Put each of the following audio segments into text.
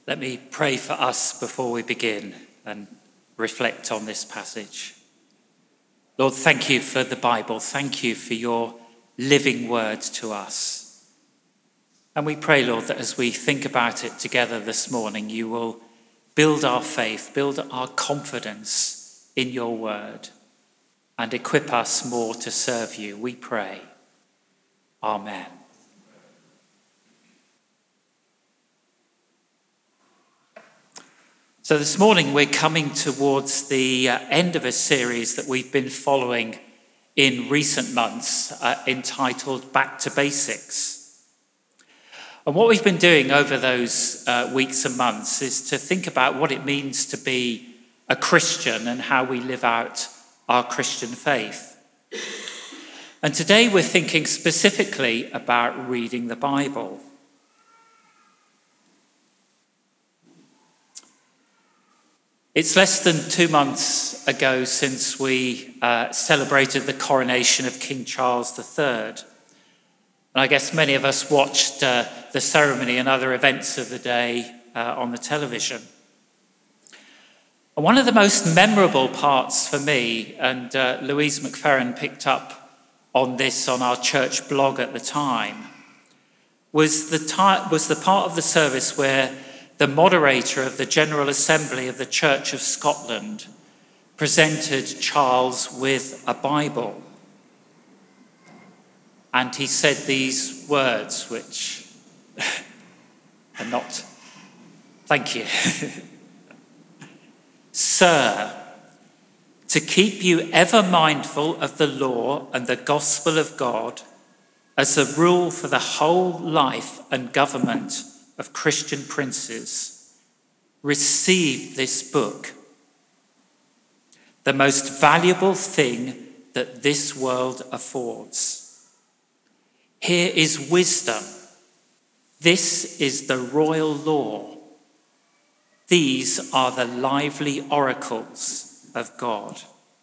Let me pray for us before we begin and reflect on this passage. Lord, thank you for the Bible. Thank you for your living word to us. And we pray, Lord, that as we think about it together this morning, you will build our faith, build our confidence in your word, and equip us more to serve you. We pray. Amen. So this morning we're coming towards the end of a series that we've been following in recent months entitled Back to Basics. And what we've been doing over those weeks and months is to think about what it means to be a Christian and how we live out our Christian faith. And today we're thinking specifically about reading the Bible. It's less than 2 months ago since we celebrated the coronation of King Charles III. And I guess many of us watched the ceremony and other events of the day on the television. And one of the most memorable parts for me, and Louise McFerrin picked up on this on our church blog at the time, was the part of the service where the moderator of the General Assembly of the Church of Scotland presented Charles with a Bible. And he said these words, which are not, thank you. Sir, to keep you ever mindful of the law and the gospel of God as a rule for the whole life and government of Christian princes, receive this book, the most valuable thing that this world affords. Here is wisdom. This is the royal law. These are the lively oracles of God.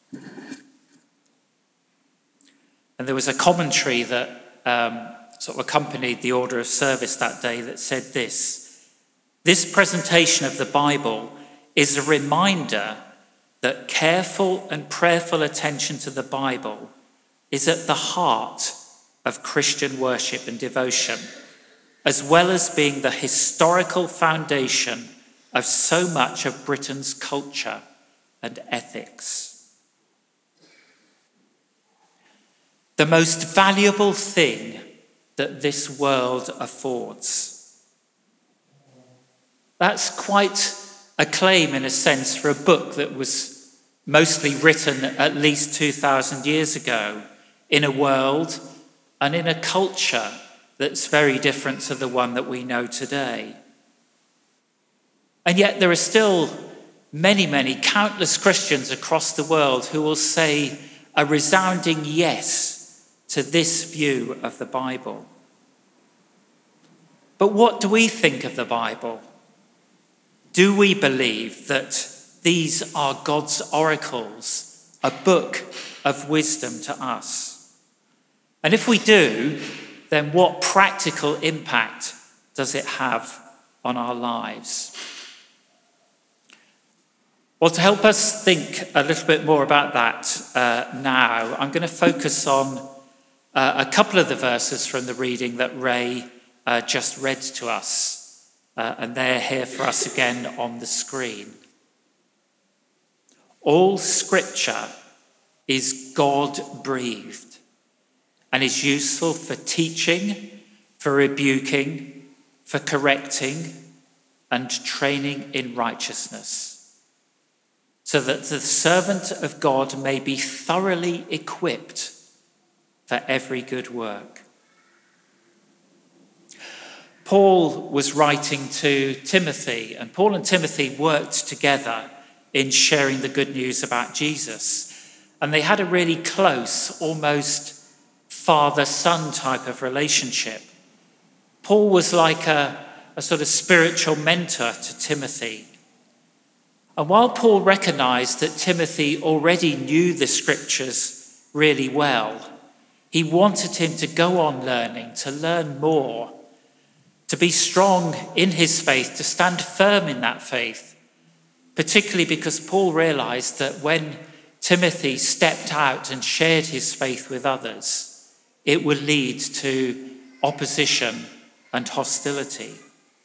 And there was a commentary that sort of accompanied the order of service that day that said this: this presentation of the Bible is a reminder that careful and prayerful attention to the Bible is at the heart of Christian worship and devotion, as well as being the historical foundation of so much of Britain's culture and ethics. The most valuable thing that this world affords. That's quite a claim, in a sense, for a book that was mostly written at least 2,000 years ago in a world and in a culture that's very different to the one that we know today. And yet there are still many, countless Christians across the world who will say a resounding yes to this view of the Bible. But what do we think of the Bible? Do we believe that these are God's oracles, a book of wisdom to us? And if we do, then what practical impact does it have on our lives? Well, to help us think a little bit more about that now, I'm going to focus on a couple of the verses from the reading that Ray just read to us, and they're here for us again on the screen. All scripture is God-breathed and is useful for teaching, for rebuking, for correcting, and training in righteousness, so that the servant of God may be thoroughly equipped for every good work. Paul was writing to Timothy, and Paul and Timothy worked together in sharing the good news about Jesus. And they had a really close, almost father-son type of relationship. Paul was like a sort of spiritual mentor to Timothy. And while Paul recognized that Timothy already knew the scriptures really well, he wanted him to go on learning, to learn more, to be strong in his faith, to stand firm in that faith, particularly because Paul realized that when Timothy stepped out and shared his faith with others, it would lead to opposition and hostility.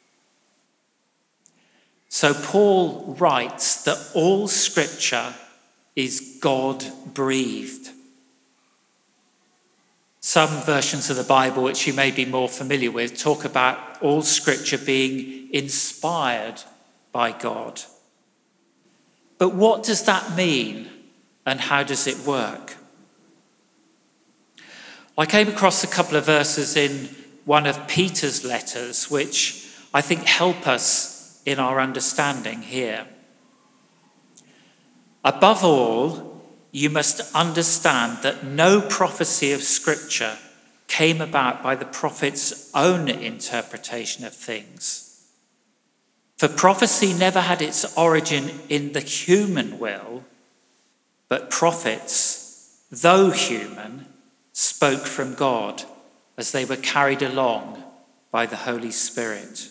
So Paul writes that all scripture is God-breathed. Some versions of the Bible, which you may be more familiar with, talk about all scripture being inspired by God. But what does that mean, and how does it work? I came across a couple of verses in one of Peter's letters, which I think help us in our understanding here. Above all, you must understand that no prophecy of Scripture came about by the prophet's own interpretation of things. For prophecy never had its origin in the human will, but prophets, though human, spoke from God as they were carried along by the Holy Spirit.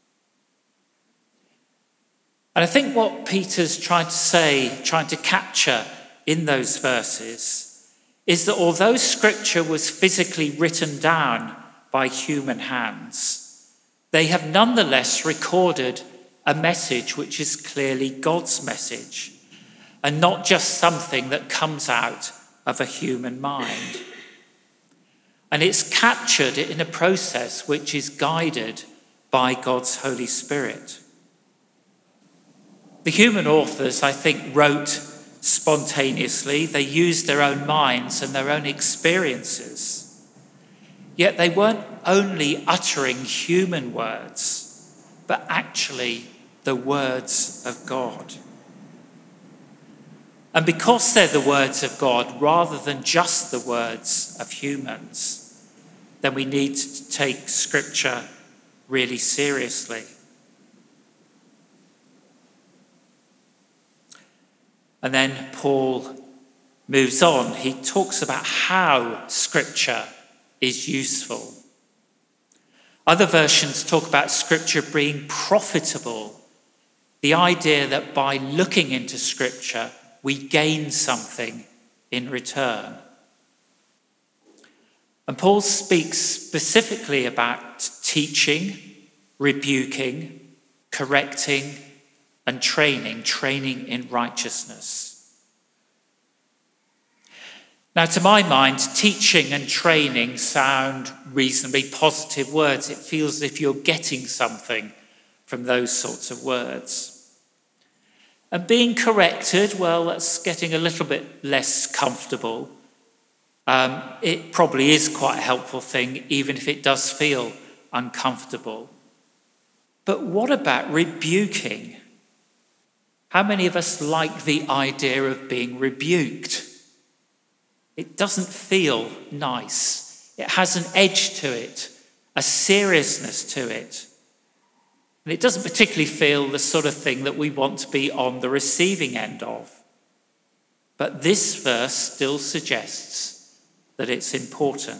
And I think what Peter's trying to capture in those verses is that although scripture was physically written down by human hands, they have nonetheless recorded a message which is clearly God's message and not just something that comes out of a human mind. And it's captured in a process which is guided by God's Holy Spirit. The human authors, I think, wrote spontaneously. They used their own minds and their own experiences. Yet they weren't only uttering human words, but actually the words of God. And because they're the words of God rather than just the words of humans, then we need to take Scripture really seriously. And then Paul moves on. He talks about how Scripture is useful. Other versions talk about Scripture being profitable. The idea that by looking into Scripture, we gain something in return. And Paul speaks specifically about teaching, rebuking, correcting, and training in righteousness. Now, to my mind, teaching and training sound reasonably positive words. It feels as if you're getting something from those sorts of words. And being corrected, well, that's getting a little bit less comfortable. It probably is quite a helpful thing, even if it does feel uncomfortable. But what about rebuking? How many of us like the idea of being rebuked? It doesn't feel nice. It has an edge to it, a seriousness to it. And it doesn't particularly feel the sort of thing that we want to be on the receiving end of. But this verse still suggests that it's important.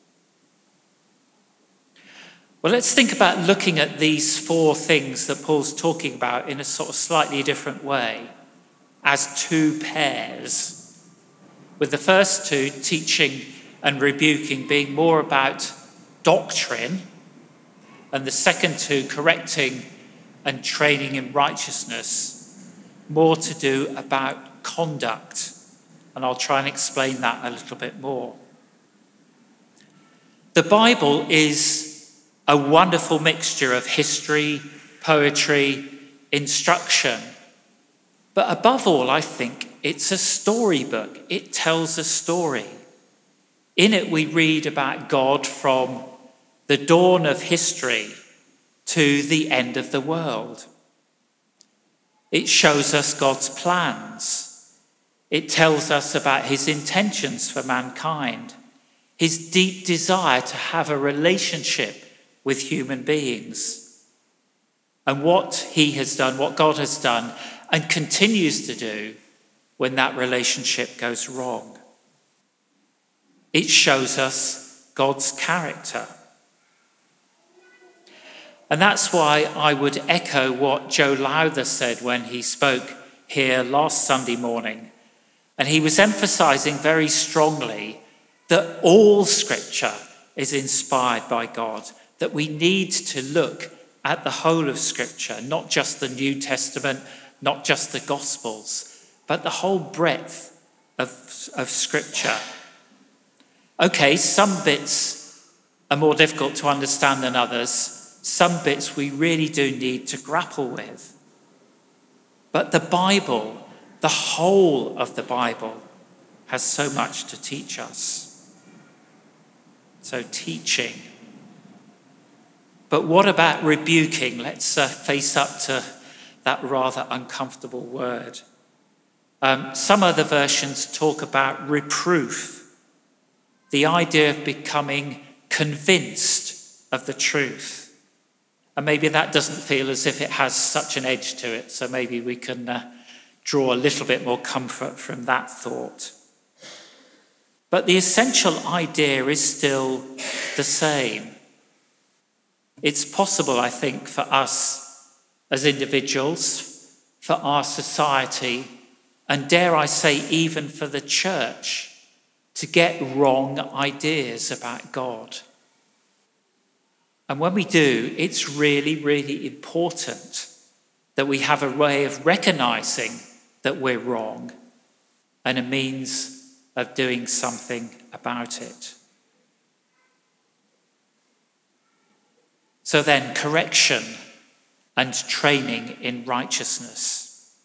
Well, let's think about looking at these four things that Paul's talking about in a sort of slightly different way, as two pairs. With the first two, teaching and rebuking, being more about doctrine, and the second two, correcting and training in righteousness, more to do about conduct. And I'll try and explain that a little bit more. The Bible is a wonderful mixture of history, poetry, instruction. But above all, I think it's a storybook. It tells a story. In it, we read about God from the dawn of history to the end of the world. It shows us God's plans. It tells us about his intentions for mankind, his deep desire to have a relationship with human beings, and what he has done, what God has done, and continues to do when that relationship goes wrong. It shows us God's character. And that's why I would echo what Joe Lowther said when he spoke here last Sunday morning. And he was emphasizing very strongly that all Scripture is inspired by God, that we need to look at the whole of Scripture, not just the New Testament, not just the Gospels, but the whole breadth of Scripture. Okay, some bits are more difficult to understand than others. Some bits we really do need to grapple with. But the Bible, the whole of the Bible, has so much to teach us. So teaching. But what about rebuking? Let's face up to that rather uncomfortable word. Some other versions talk about reproof, the idea of becoming convinced of the truth. And maybe that doesn't feel as if it has such an edge to it, so maybe we can draw a little bit more comfort from that thought. But the essential idea is still the same. It's possible, I think, for us as individuals, for our society, and dare I say even for the church, to get wrong ideas about God. And when we do, it's really, really important that we have a way of recognizing that we're wrong and a means of doing something about it. So then, correction and training in righteousness.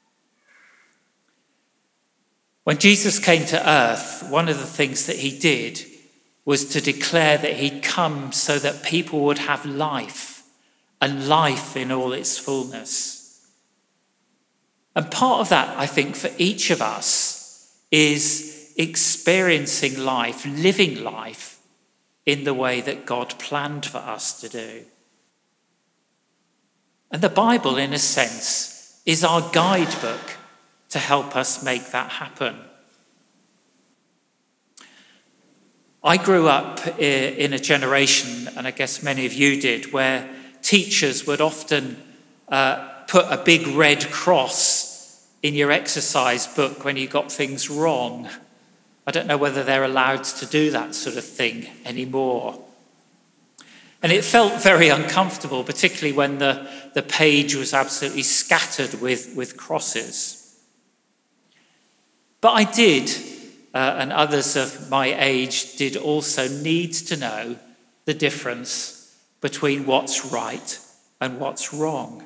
When Jesus came to earth, one of the things that he did was to declare that he'd come so that people would have life, and life in all its fullness. And part of that, I think, for each of us is experiencing life, living life in the way that God planned for us to do. And the Bible, in a sense, is our guidebook to help us make that happen. I grew up in a generation, and I guess many of you did, where teachers would often put a big red cross in your exercise book when you got things wrong. I don't know whether they're allowed to do that sort of thing anymore. And it felt very uncomfortable, particularly when the page was absolutely scattered with crosses. But I did, and others of my age did also, need to know the difference between what's right and what's wrong.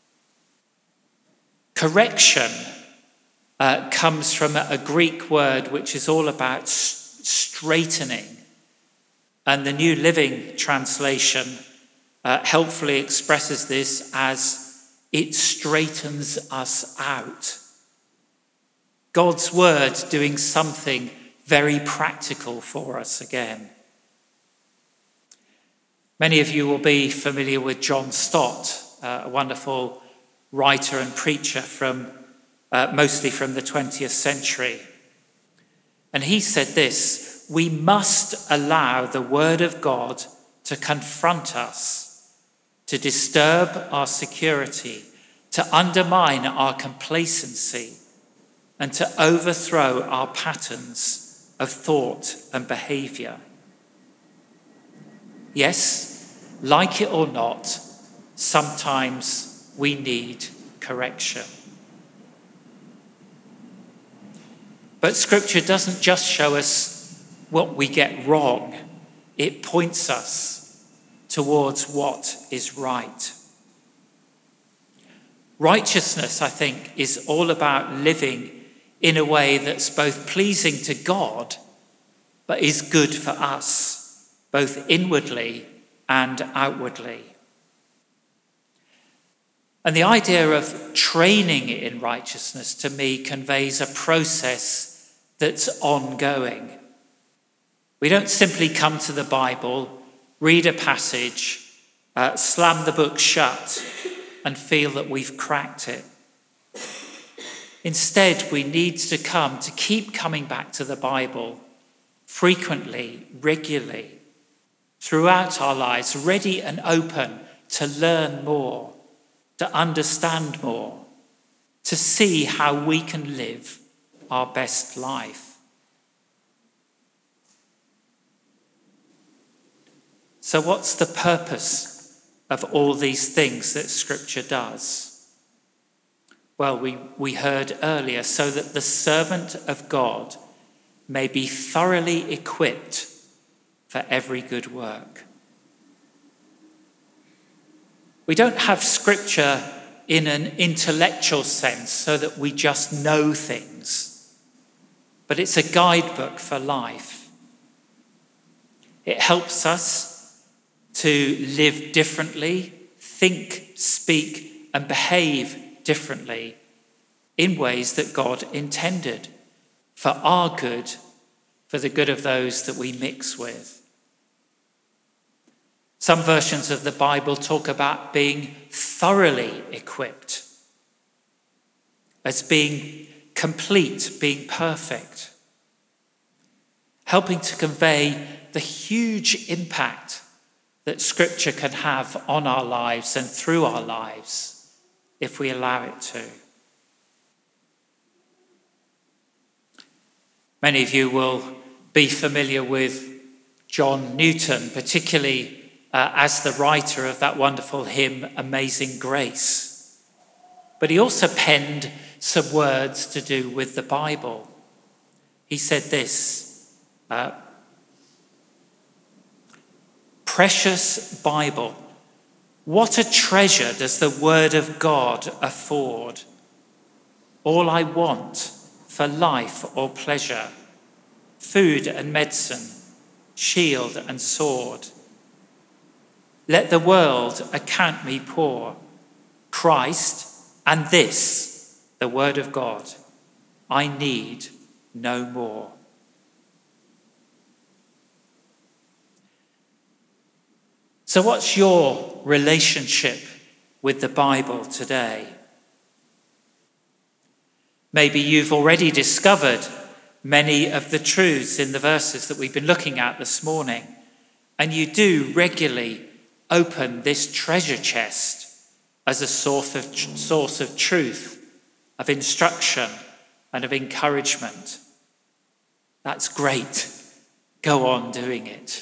Correction comes from a Greek word which is all about straightening. And the New Living Translation helpfully expresses this as it straightens us out. God's word doing something very practical for us again. Many of you will be familiar with John Stott, a wonderful writer and preacher mostly from the 20th century. And he said this: we must allow the word of God to confront us, to disturb our security, to undermine our complacency, and to overthrow our patterns of thought and behavior. Yes, like it or not, sometimes we need correction. But Scripture doesn't just show us what we get wrong. It points us towards what is right. Righteousness, I think, is all about living in a way that's both pleasing to God, but is good for us, both inwardly and outwardly. And the idea of training in righteousness, to me, conveys a process that's ongoing. We don't simply come to the Bible, read a passage, slam the book shut, and feel that we've cracked it. Instead, we need to keep coming back to the Bible frequently, regularly, throughout our lives, ready and open to learn more, to understand more, to see how we can live our best life. So what's the purpose of all these things that Scripture does? Well, we heard earlier, so that the servant of God may be thoroughly equipped for every good work. We don't have Scripture in an intellectual sense so that we just know things, but it's a guidebook for life. It helps us to live differently, think, speak, and behave differently in ways that God intended for our good, for the good of those that we mix with. Some versions of the Bible talk about being thoroughly equipped, as being complete, being perfect, helping to convey the huge impact that Scripture can have on our lives and through our lives if we allow it to. Many of you will be familiar with John Newton, particularly as the writer of that wonderful hymn, Amazing Grace. But he also penned some words to do with the Bible. He said this, "Precious Bible, what a treasure does the word of God afford. All I want for life or pleasure, food and medicine, shield and sword. Let the world account me poor. Christ and this, the word of God, I need no more." So what's your relationship with the Bible today? Maybe you've already discovered many of the truths in the verses that we've been looking at this morning, and you do regularly open this treasure chest as a source of truth, of instruction, and of encouragement. That's great. Go on doing it.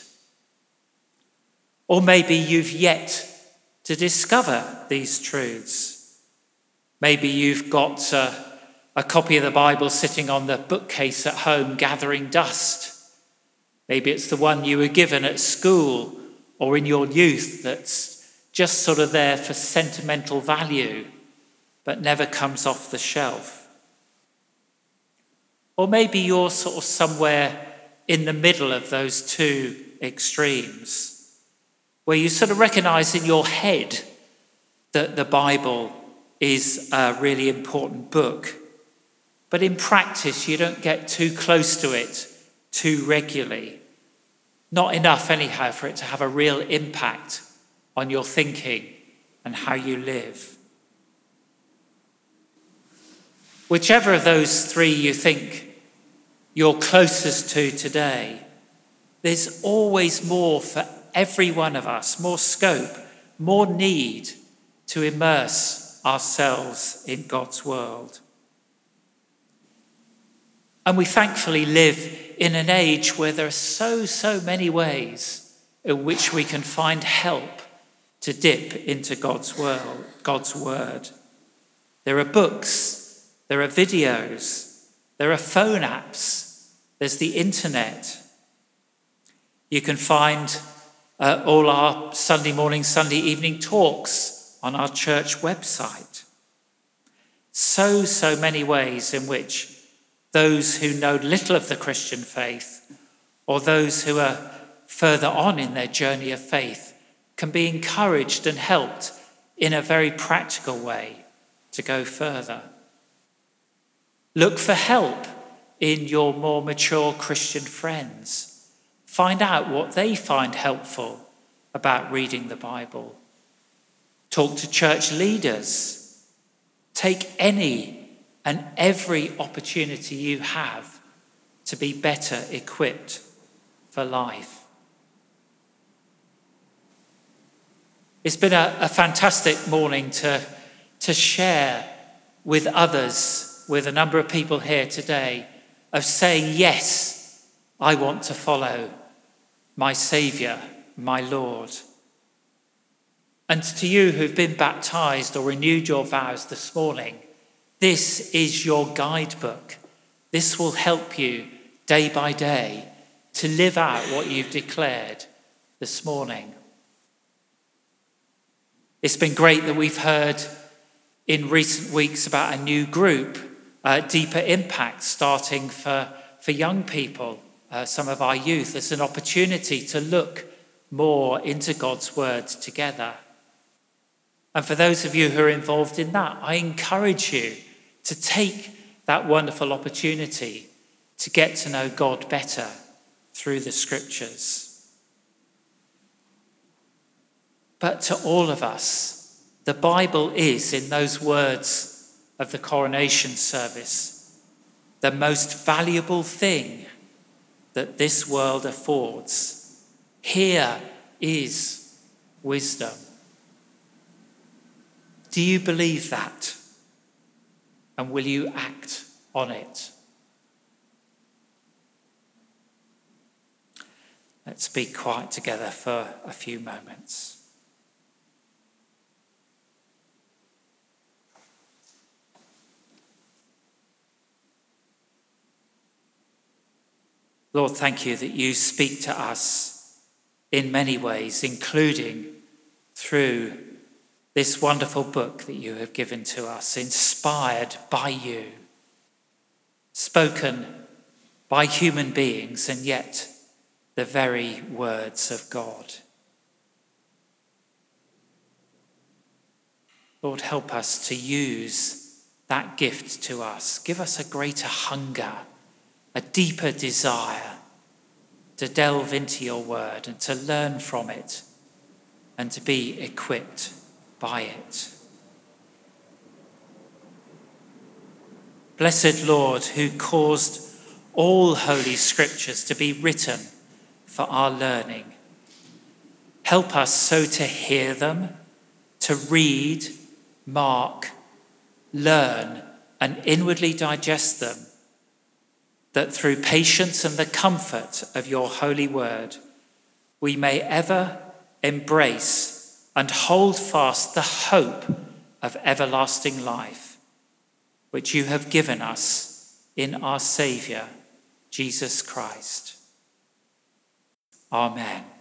Or maybe you've yet to discover these truths. Maybe you've got a copy of the Bible sitting on the bookcase at home gathering dust. Maybe it's the one you were given at school or in your youth that's just sort of there for sentimental value, but never comes off the shelf. Or maybe you're sort of somewhere in the middle of those two extremes, where you sort of recognize in your head that the Bible is a really important book, but in practice you don't get too close to it too regularly. Not enough anyhow for it to have a real impact on your thinking and how you live. Whichever of those three you think you're closest to today, there's always more for every one of us, more scope, more need to immerse ourselves in God's world. And we thankfully live in an age where there are so many ways in which we can find help to dip into God's word. There are books, there are videos, there are phone apps, there's the internet. You can find all our Sunday morning, Sunday evening talks on our church website. So many ways in which those who know little of the Christian faith, or those who are further on in their journey of faith, can be encouraged and helped in a very practical way to go further. Look for help in your more mature Christian friends. Find out what they find helpful about reading the Bible. Talk to church leaders. Take any and every opportunity you have to be better equipped for life. It's been a fantastic morning to share with others, with a number of people here today, of saying, yes, I want to follow my Saviour, my Lord. And to you who've been baptised or renewed your vows this morning, this is your guidebook. This will help you day by day to live out what you've declared this morning. It's been great that we've heard in recent weeks about a new group, Deeper Impact, starting for young people, some of our youth, as an opportunity to look more into God's word together. And for those of you who are involved in that, I encourage you to take that wonderful opportunity to get to know God better through the scriptures. But to all of us, the Bible is, in those words of the coronation service, the most valuable thing that this world affords. Here is wisdom. Do you believe that? And will you act on it? Let's be quiet together for a few moments. Lord, thank you that you speak to us in many ways, including through this wonderful book that you have given to us, inspired by you, spoken by human beings, and yet the very words of God. Lord, help us to use that gift to us. Give us a greater hunger, a deeper desire to delve into your word and to learn from it and to be equipped by it. Blessed Lord, who caused all holy scriptures to be written for our learning, help us so to hear them, to read, mark, learn, and inwardly digest them, that through patience and the comfort of your holy word, we may ever embrace and hold fast the hope of everlasting life, which you have given us in our Saviour, Jesus Christ. Amen.